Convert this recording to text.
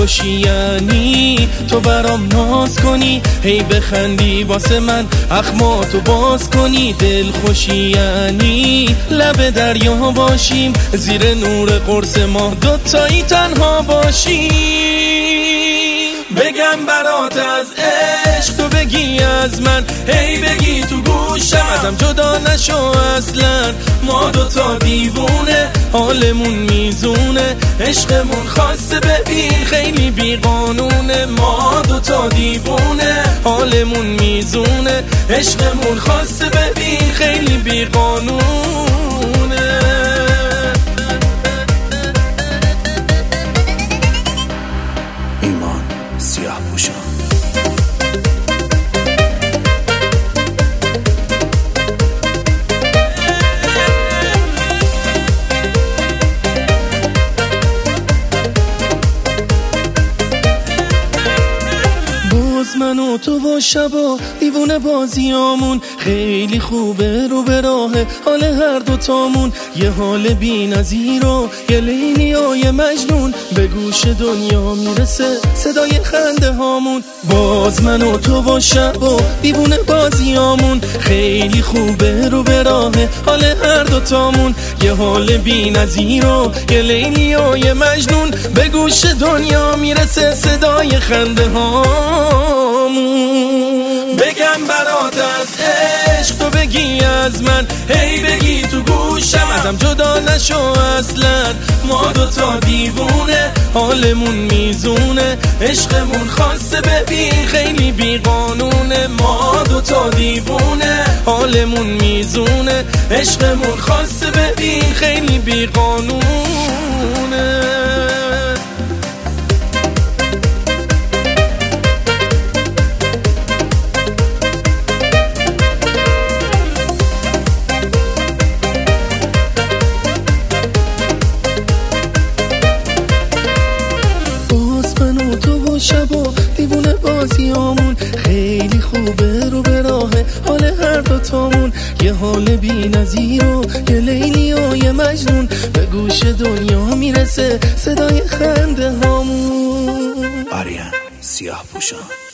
خوشی یعنی تو برام ناز کنی، هی بخندی واسه من اخماتو باز کنی. دل خوشی یعنی لب دریا باشیم، زیر نور قرص ماه دوتایی تنها باشیم. بگم برات از عشق تو بگی از من، هی بگی تو گوشم ازم جدا نشو اصلا. ما دوتا دیوونه حالمون میزونه، عشقمون خواسته ببین خیلی بیقانونه. ما دوتا دیوونه حالمون میزونه، عشقمون خواسته ببین خیلی بیقانونه. ایمان سیاه‌پوشان. من و تو و شب و دیوونه بازیامون خیلی خوبه، رو به راه حال هر دوتامون. یه حال بی نظیر و یه لیلی و یه مجنون، به گوش دنیا میرسه صدای خنده هامون. باز من و تو و شب و دیوونه بازیامون خیلی خوبه، رو به راه حال هر دوتامون. یه حال بی نظیر و یه لیلی و یه مجنون، به گوش دنیا میرسه صدای خنده هامون. بگم برات از عشق تو بگی از من، هی بگی تو گوشم ازم جدا نشو اصلا. ما دوتا دیوونه حالمون میزونه، عشقمون خواسته ببین خیلی بیقانونه. ما دوتا دیوونه حالمون میزونه، عشقمون خواسته ببین خیلی بیقانونه. شب و دیوونه بازیامون خیلی خوبه، رو به راه حال هر دوتامون. یه حال بی نظیر و یه لیلی و یه مجنون، به گوش دنیا میرسه صدای خنده هامون. آریان سیاه‌پوشان.